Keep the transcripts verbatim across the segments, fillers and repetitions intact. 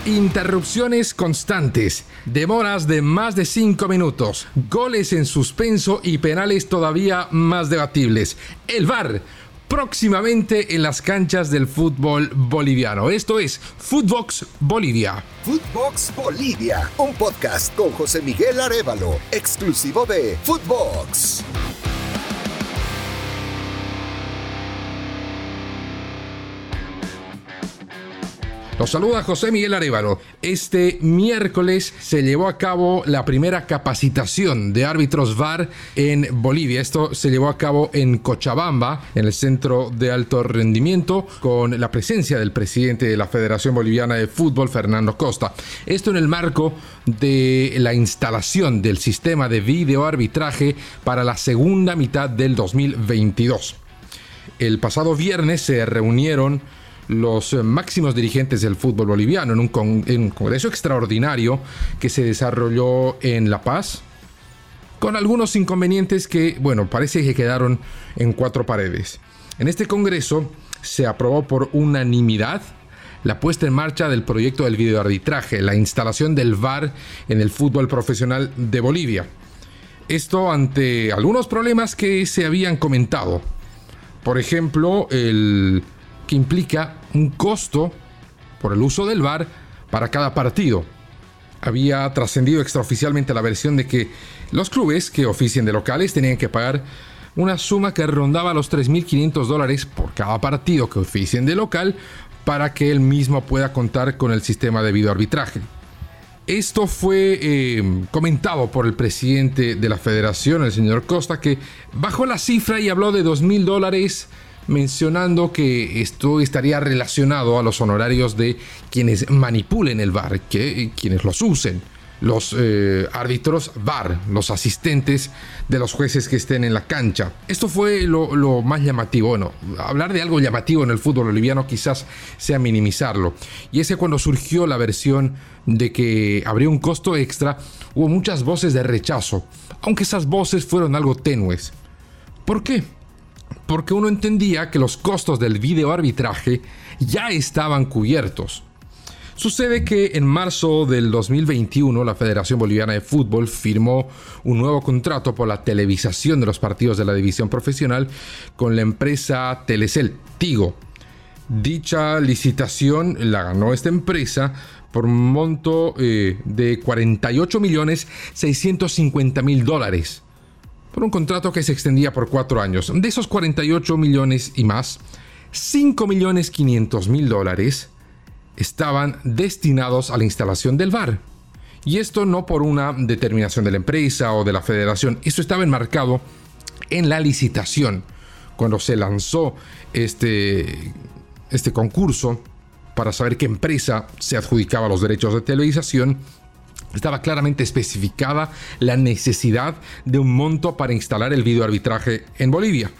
Interrupciones constantes, demoras de más de cinco minutos, goles en suspenso y penales todavía más debatibles. El V A R, próximamente en las canchas del fútbol boliviano. Esto es Footbox Bolivia. Footbox Bolivia, un podcast con José Miguel Arévalo, exclusivo de Footbox. Los saluda José Miguel Arévalo. Este miércoles se llevó a cabo la primera capacitación de árbitros V A R en Bolivia. Esto se llevó a cabo en Cochabamba, en el Centro de Alto Rendimiento, con la presencia del presidente de la Federación Boliviana de Fútbol, Fernando Costa. Esto en el marco de la instalación del sistema de videoarbitraje para la segunda mitad del dos mil veintidós. El pasado viernes se reunieron los máximos dirigentes del fútbol boliviano en un, con, en un congreso extraordinario que se desarrolló en La Paz, con algunos inconvenientes que, bueno, parece que quedaron en cuatro paredes. En este congreso se aprobó por unanimidad la puesta en marcha del proyecto del videoarbitraje, la instalación del V A R en el fútbol profesional de Bolivia. Esto ante algunos problemas que se habían comentado. Por ejemplo, el que implica un costo por el uso del V A R para cada partido. Había trascendido extraoficialmente la versión de que los clubes que oficien de locales tenían que pagar una suma que rondaba los tres mil quinientos dólares por cada partido que oficien de local para que él mismo pueda contar con el sistema de videoarbitraje. Esto fue eh, comentado por el presidente de la federación, el señor Costa, que bajó la cifra y habló de dos mil dólares, mencionando que esto estaría relacionado a los honorarios de quienes manipulen el V A R, que quienes los usen, los eh, árbitros V A R, los asistentes de los jueces que estén en la cancha. Esto fue lo, lo más llamativo. Bueno, hablar de algo llamativo en el fútbol boliviano quizás sea minimizarlo. Y es que cuando surgió la versión de que habría un costo extra, hubo muchas voces de rechazo, aunque esas voces fueron algo tenues. ¿Por qué? Porque uno entendía que los costos del videoarbitraje ya estaban cubiertos. Sucede que en marzo del dos mil veintiuno la Federación Boliviana de Fútbol firmó un nuevo contrato por la televisación de los partidos de la división profesional con la empresa Telecel Tigo. Dicha licitación la ganó esta empresa por un monto eh, de cuarenta y ocho millones seiscientos cincuenta mil dólares. Por un contrato que se extendía por cuatro años. De esos cuarenta y ocho millones y más, cinco millones quinientos mil dólares estaban destinados a la instalación del V A R. Y esto no por una determinación de la empresa o de la federación. Esto estaba enmarcado en la licitación. Cuando se lanzó este, este concurso para saber qué empresa se adjudicaba los derechos de televisación, estaba claramente especificada la necesidad de un monto para instalar el videoarbitraje en Bolivia.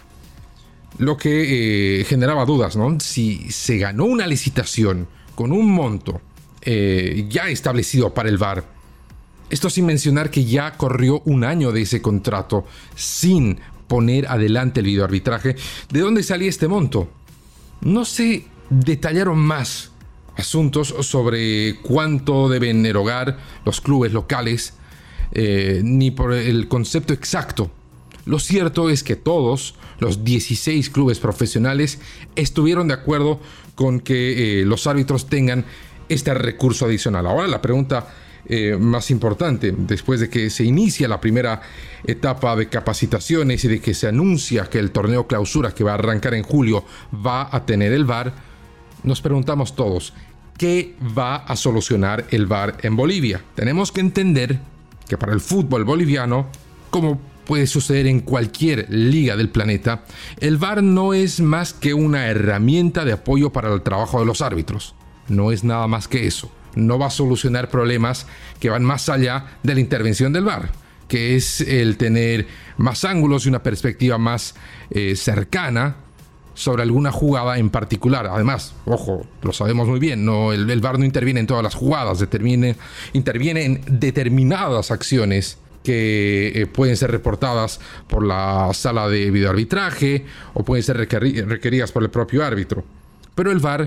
Lo que eh, generaba dudas, ¿no? Si se ganó una licitación con un monto eh, ya establecido para el V A R, esto sin mencionar que ya corrió un año de ese contrato sin poner adelante el videoarbitraje, ¿de dónde salía este monto? No se detallaron más asuntos sobre cuánto deben erogar los clubes locales, eh, ni por el concepto exacto. Lo cierto es que todos los dieciséis clubes profesionales estuvieron de acuerdo con que eh, los árbitros tengan este recurso adicional. Ahora la pregunta eh, más importante, después de que se inicia la primera etapa de capacitaciones y de que se anuncia que el torneo clausura que va a arrancar en julio va a tener el V A R, nos preguntamos todos, ¿qué va a solucionar el V A R en Bolivia? Tenemos que entender que para el fútbol boliviano, como puede suceder en cualquier liga del planeta, el V A R no es más que una herramienta de apoyo para el trabajo de los árbitros. No es nada más que eso. No va a solucionar problemas que van más allá de la intervención del V A R, que es el tener más ángulos y una perspectiva más eh, cercana sobre alguna jugada en particular. Además, ojo, lo sabemos muy bien, no, el, el V A R no interviene en todas las jugadas, determine, interviene en determinadas acciones que eh, pueden ser reportadas por la sala de videoarbitraje o pueden ser requeri- requeridas por el propio árbitro. Pero el V A R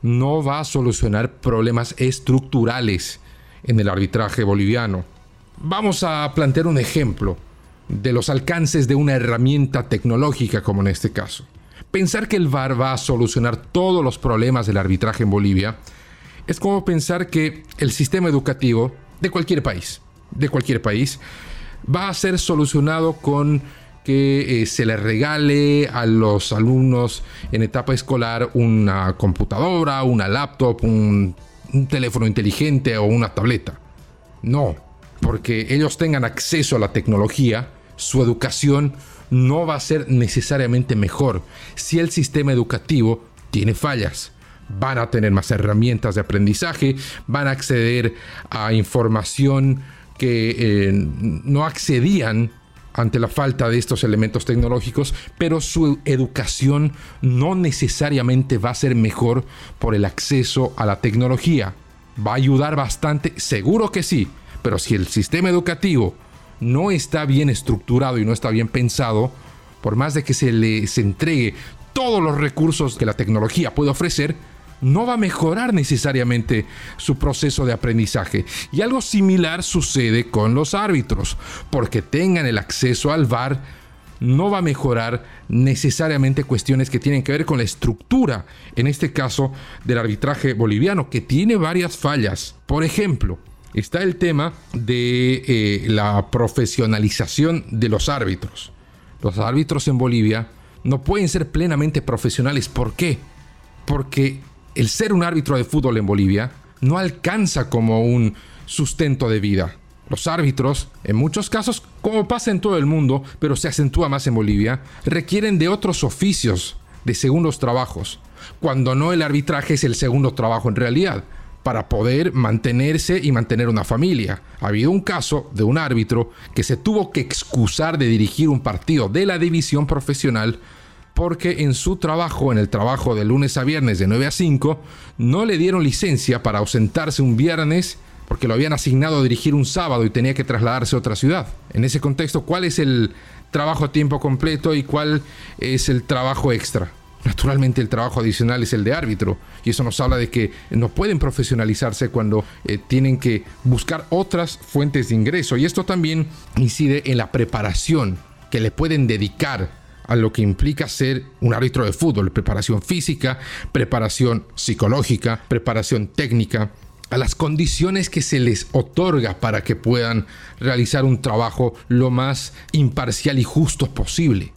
no va a solucionar problemas estructurales en el arbitraje boliviano. Vamos a plantear un ejemplo de los alcances de una herramienta tecnológica como en este caso. Pensar que el V A R va a solucionar todos los problemas del arbitraje en Bolivia es como pensar que el sistema educativo de cualquier país, de cualquier país, va a ser solucionado con que eh, se les regale a los alumnos en etapa escolar una computadora, una laptop, un, un teléfono inteligente o una tableta. No, porque ellos tengan acceso a la tecnología, su educación no va a ser necesariamente mejor si el sistema educativo tiene fallas. Van a tener más herramientas de aprendizaje, van a acceder a información que eh, no accedían ante la falta de estos elementos tecnológicos, pero su educación no necesariamente va a ser mejor por el acceso a la tecnología. ¿Va a ayudar bastante? Seguro que sí, pero si el sistema educativo no está bien estructurado y no está bien pensado, por más de que se les entregue todos los recursos que la tecnología puede ofrecer, no va a mejorar necesariamente su proceso de aprendizaje. Y algo similar sucede con los árbitros. Porque tengan el acceso al V A R, no va a mejorar necesariamente cuestiones que tienen que ver con la estructura, en este caso del arbitraje boliviano, que tiene varias fallas. Por ejemplo, está el tema de eh, la profesionalización de los árbitros. Los árbitros en Bolivia no pueden ser plenamente profesionales. ¿Por qué? Porque el ser un árbitro de fútbol en Bolivia no alcanza como un sustento de vida. Los árbitros, en muchos casos, como pasa en todo el mundo, pero se acentúa más en Bolivia, requieren de otros oficios, de segundos trabajos, cuando no el arbitraje es el segundo trabajo en realidad, para poder mantenerse y mantener una familia. Ha habido un caso de un árbitro que se tuvo que excusar de dirigir un partido de la división profesional porque en su trabajo, en el trabajo de lunes a viernes de nueve a cinco, no le dieron licencia para ausentarse un viernes porque lo habían asignado a dirigir un sábado y tenía que trasladarse a otra ciudad. En ese contexto, ¿cuál es el trabajo a tiempo completo y cuál es el trabajo extra? Naturalmente el trabajo adicional es el de árbitro, y eso nos habla de que no pueden profesionalizarse cuando eh, tienen que buscar otras fuentes de ingreso, y esto también incide en la preparación que le pueden dedicar a lo que implica ser un árbitro de fútbol: preparación física, preparación psicológica, preparación técnica, a las condiciones que se les otorga para que puedan realizar un trabajo lo más imparcial y justo posible.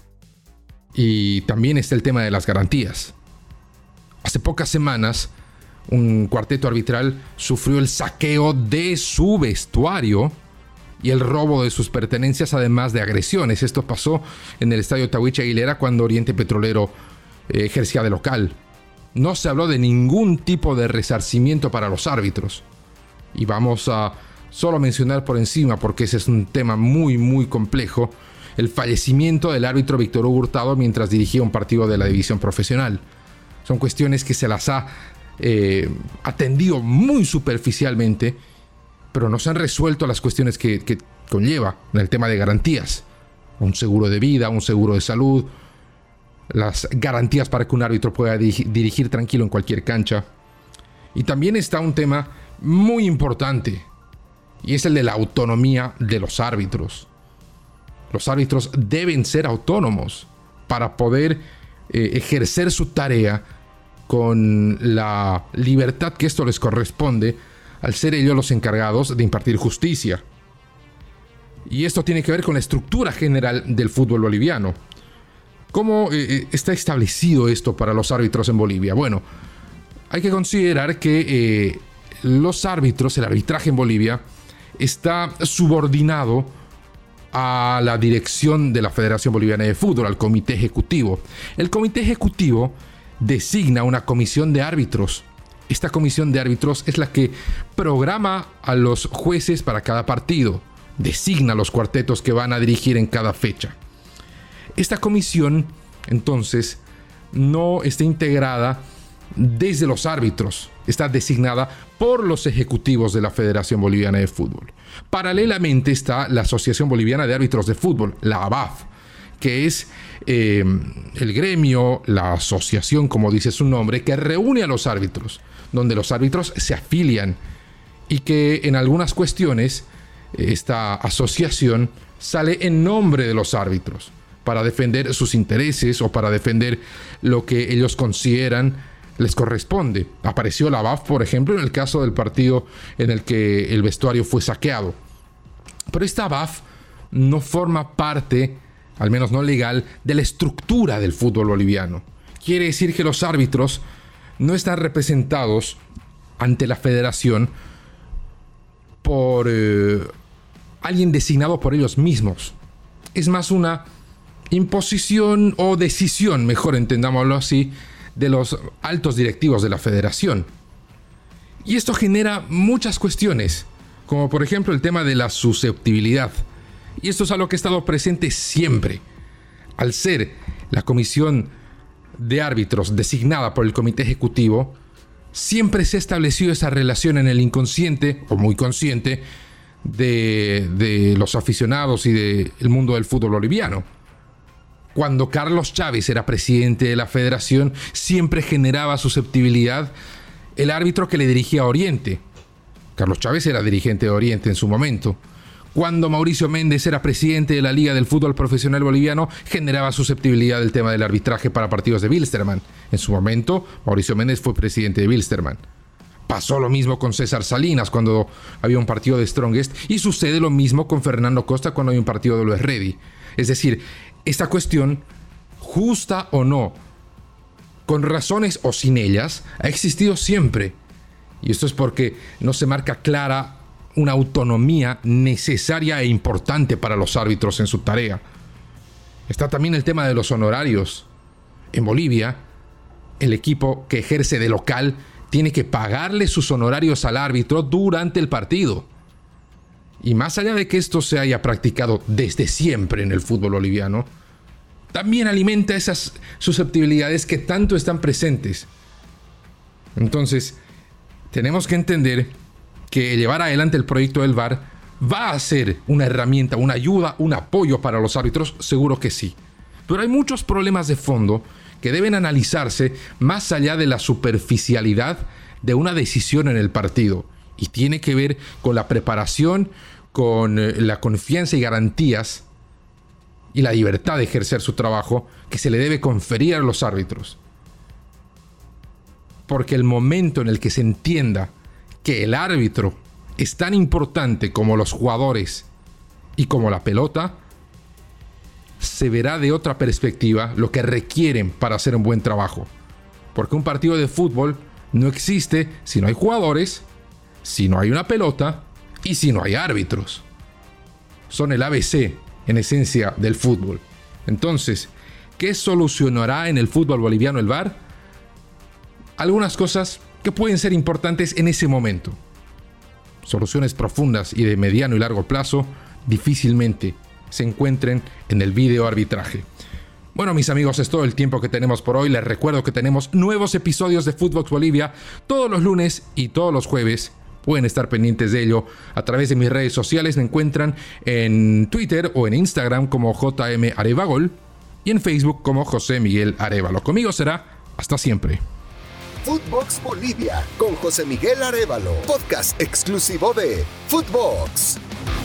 Y también está el tema de las garantías. Hace pocas semanas, un cuarteto arbitral sufrió el saqueo de su vestuario y el robo de sus pertenencias, además de agresiones. Esto pasó en el estadio Tahuichi Aguilera cuando Oriente Petrolero eh, ejercía de local. No se habló de ningún tipo de resarcimiento para los árbitros. Y vamos a solo mencionar por encima, porque ese es un tema muy muy complejo, el fallecimiento del árbitro Víctor Hugo Hurtado mientras dirigía un partido de la división profesional. Son cuestiones que se las ha eh, atendido muy superficialmente, pero no se han resuelto las cuestiones que, que conlleva en el tema de garantías. Un seguro de vida, un seguro de salud, las garantías para que un árbitro pueda dirigir, dirigir tranquilo en cualquier cancha. Y también está un tema muy importante, y es el de la autonomía de los árbitros. Los árbitros deben ser autónomos para poder eh, ejercer su tarea con la libertad que esto les corresponde, al ser ellos los encargados de impartir justicia. Y esto tiene que ver con la estructura general del fútbol boliviano. ¿Cómo eh, está establecido esto para los árbitros en Bolivia? Bueno, hay que considerar que eh, los árbitros, el arbitraje en Bolivia, está subordinado a la dirección de la Federación Boliviana de Fútbol, al Comité Ejecutivo. El Comité Ejecutivo designa una comisión de árbitros. Esta comisión de árbitros es la que programa a los jueces para cada partido, designa los cuartetos que van a dirigir en cada fecha. Esta comisión, entonces, no está integrada desde los árbitros, está designada por los ejecutivos de la Federación Boliviana de Fútbol. Paralelamente está la Asociación Boliviana de Árbitros de Fútbol, la A B A F, que es eh, el gremio, la asociación, como dice su nombre, que reúne a los árbitros, donde los árbitros se afilian y que en algunas cuestiones esta asociación sale en nombre de los árbitros para defender sus intereses o para defender lo que ellos consideran les corresponde. Apareció la B A F, por ejemplo, en el caso del partido en el que el vestuario fue saqueado. Pero esta B A F no forma parte, al menos no legal, de la estructura del fútbol boliviano. Quiere decir que los árbitros no están representados ante la federación por eh, alguien designado por ellos mismos. Es más una imposición o decisión, mejor entendámoslo así, de los altos directivos de la federación. Y esto genera muchas cuestiones, como por ejemplo el tema de la susceptibilidad. Y esto es algo que ha estado presente siempre. Al ser la comisión de árbitros designada por el comité ejecutivo, siempre se ha establecido esa relación en el inconsciente, o muy consciente, de, de los aficionados y del mundo del fútbol boliviano. Cuando Carlos Chávez era presidente de la federación, siempre generaba susceptibilidad el árbitro que le dirigía a Oriente. Carlos Chávez era dirigente de Oriente en su momento. Cuando Mauricio Méndez era presidente de la Liga del Fútbol Profesional Boliviano, generaba susceptibilidad del tema del arbitraje para partidos de Wilstermann. En su momento, Mauricio Méndez fue presidente de Wilstermann. Pasó lo mismo con César Salinas cuando había un partido de Strongest, y sucede lo mismo con Fernando Costa cuando hay un partido de Luis Ready. Es decir, esta cuestión, justa o no, con razones o sin ellas, ha existido siempre. Y esto es porque no se marca clara una autonomía necesaria e importante para los árbitros en su tarea. Está también el tema de los honorarios. En Bolivia, el equipo que ejerce de local tiene que pagarle sus honorarios al árbitro durante el partido. Y más allá de que esto se haya practicado desde siempre en el fútbol boliviano, también alimenta esas susceptibilidades que tanto están presentes. Entonces, tenemos que entender que llevar adelante el proyecto del V A R va a ser una herramienta, una ayuda, un apoyo para los árbitros, seguro que sí. Pero hay muchos problemas de fondo que deben analizarse más allá de la superficialidad de una decisión en el partido. Y tiene que ver con la preparación, con la confianza y garantías y la libertad de ejercer su trabajo que se le debe conferir a los árbitros. Porque el momento en el que se entienda que el árbitro es tan importante como los jugadores y como la pelota, se verá de otra perspectiva lo que requieren para hacer un buen trabajo. Porque un partido de fútbol no existe si no hay jugadores, si no hay una pelota y si no hay árbitros. Son el A B C, en esencia, del fútbol. Entonces, ¿qué solucionará en el fútbol boliviano el V A R? Algunas cosas que pueden ser importantes en ese momento. Soluciones profundas y de mediano y largo plazo difícilmente se encuentren en el video arbitraje. Bueno, mis amigos, es todo el tiempo que tenemos por hoy. Les recuerdo que tenemos nuevos episodios de Footbox Bolivia todos los lunes y todos los jueves. Pueden estar pendientes de ello a través de mis redes sociales. Me encuentran en Twitter o en Instagram como J M Arevagol y en Facebook como José Miguel Arévalo. Conmigo será hasta siempre. Footbox Bolivia con José Miguel Arévalo, podcast exclusivo de Footbox.